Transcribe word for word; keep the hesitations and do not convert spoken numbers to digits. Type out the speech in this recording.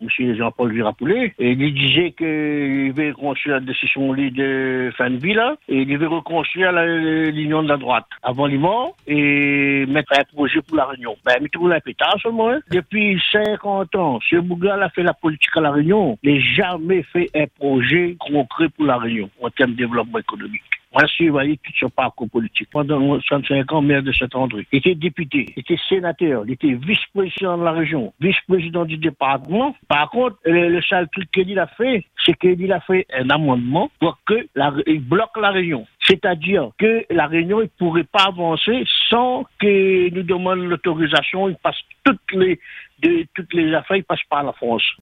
M. Jean-Paul Virapoulet, et il disait qu'il veut reconstruire la décision de fin de vie, là, et il veut reconstruire l'union de la droite avant les morts et mettre un projet pour la Réunion. Ben, mais tout le pétard seulement. Hein. Depuis cinquante ans, M. Bougal a fait la politique à la Réunion, il n'a jamais fait un projet concret pour la Réunion en termes de développement économique. Moi, je suis voyé tout son parcours politique. Pendant soixante-cinq ans, maire de Saint-André. Il était député, il était sénateur, il était vice-président de la région, vice-président du département. Par contre, le, le seul truc qu'il a fait, c'est qu'il a fait un amendement pour que la, il bloque la région. C'est-à-dire que la Réunion ne pourrait pas avancer sans que nous demande l'autorisation. Il passe toutes les, de, toutes les affaires, il passe par la France.